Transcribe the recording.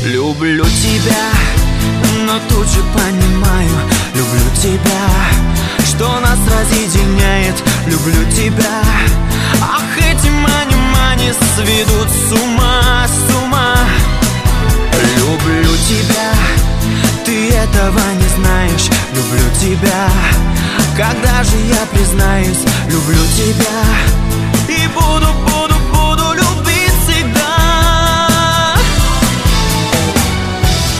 Люблю тебя, но тут же понимаю, люблю тебя, что нас разъединяет. Люблю тебя, ах, эти мани-мани сведут с ума, с ума. Люблю тебя, ты этого не знаешь. Люблю тебя, когда же я признаюсь? Люблю